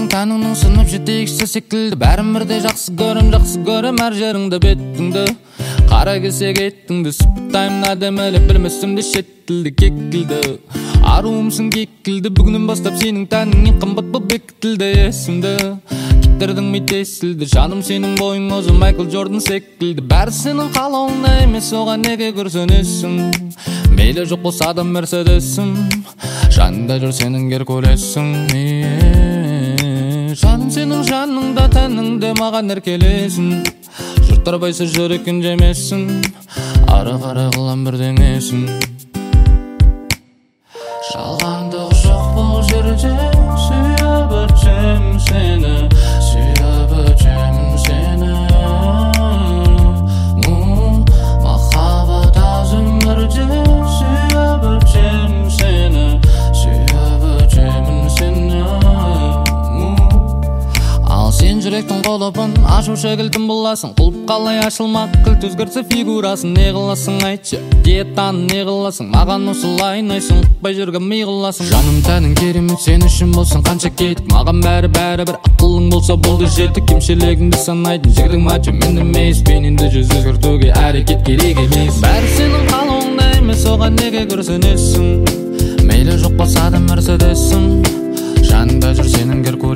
Жаның тәніңнің сынып жетекші секілді, бәрін бірде жақсы көрем әр жеріңді беттіңді. Қара кесек еттіңді, сыпыттаймын әдемілеп білмесімді шет тілді кекілді. Аруымсың кекілді, бүгіннен бастап сенің тәнің ең қымбат бұл бекітілді есімді. Киттердің ми тесілді, жаным сенің бойың өзі Майкл Джордан секілді. Бәрі сенің қалауыңда емес, оған неге көрсенесің? Мейлі жоқ болса да мерседесім, жанында жүр сенің Геркулесің. Жаным сенің жаныңда, тәніңде маған еркелесін. Жұрттар байсы жүрекін жемесін, ары қарай қылам бірдеңесін. Жалғандық жоқ бұл жерде, сүйіп өтемін сені, сүйіп өтемін сені. Махаббат аз өмірде, сүйіп өтемін сені, сүйіп өтемін сені. Ал сен жүректің қолыбын ашушы кілтін боласың, құлып қалай ашылмақ кілт өзгертсе фигурасын. Не қыласың айтшы, диетаны не қыласың, маған осылай ұнайсың, ұқпай жүрген ми қыласың. Жаным тәнің керемет, сен үшін болсын қанша кетік, маған бәрі бір ақылың болса болды жетік. Кемшілігіңді санайтын жігдің мачо мен емес, пеніңді жүз өзгертуге әрекет керек емес. Бәрі сенің қалауыңда емес, оған неге көрсенесің? Мейлі жоқ болса да мерседесім, жанында жүр сенің Геркулесің.